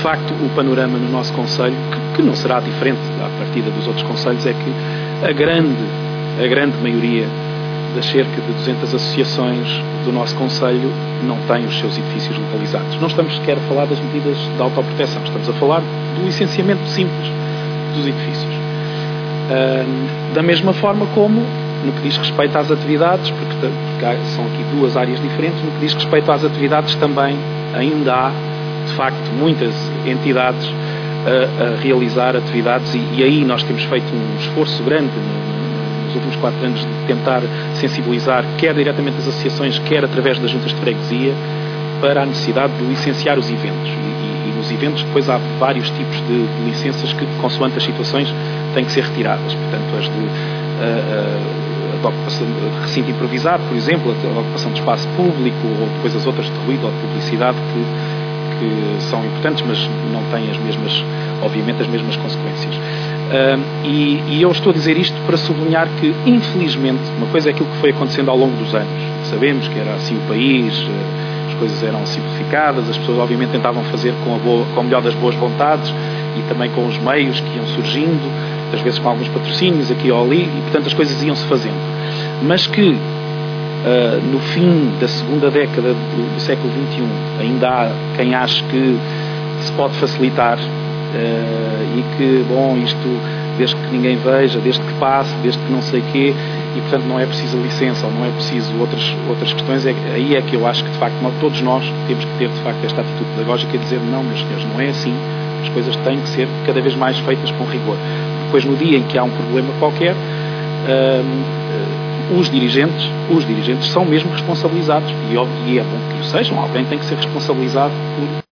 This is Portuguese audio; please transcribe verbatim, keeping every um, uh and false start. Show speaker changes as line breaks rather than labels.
facto, o panorama no nosso concelho, que, que não será diferente à partida dos outros concelhos, é que a grande, a grande maioria das cerca de duzentas associações do nosso concelho não tem os seus edifícios localizados. Não estamos sequer a falar das medidas de autoproteção, estamos a falar do licenciamento simples dos edifícios. Uh, da mesma forma como, no que diz respeito às atividades, porque, porque há, são aqui duas áreas diferentes, no que diz respeito às atividades também ainda há, de facto, muitas entidades a, a realizar atividades e, e aí nós temos feito um esforço grande no, nos últimos quatro anos de tentar sensibilizar, quer diretamente as associações, quer através das juntas de freguesia, para a necessidade de licenciar os eventos. E, e nos eventos depois há vários tipos de, de licenças que, consoante as situações, têm que ser retiradas. Portanto, as de... Uh, uh, de ocupação de recinto improvisado, por exemplo, a ocupação de espaço público, ou depois as outras de ruído ou de publicidade que, que são importantes, mas não têm as mesmas, obviamente, as mesmas consequências. Uh, e, e eu estou a dizer isto para sublinhar que, infelizmente, uma coisa é aquilo que foi acontecendo ao longo dos anos. Sabemos que era assim o país, uh, as coisas eram simplificadas, as pessoas obviamente tentavam fazer com, a boa, com o melhor das boas vontades e também com os meios que iam surgindo, às vezes com alguns patrocínios aqui ou ali, e portanto as coisas iam-se fazendo. Mas que uh, no fim da segunda década do, do século vinte e um ainda há quem ache que se pode facilitar uh, e que, bom, isto desde que ninguém veja, desde que passe, desde que não sei o quê, e portanto não é preciso licença ou não é preciso outras, outras questões, é, aí é que eu acho que de facto nós, todos nós temos que ter de facto esta atitude pedagógica e dizer não, meus senhores, não é assim, as coisas têm que ser cada vez mais feitas com rigor. Depois, no dia em que há um problema qualquer, uh, os dirigentes, os dirigentes são mesmo responsabilizados, e, e é bom que o sejam, alguém tem que ser responsabilizado por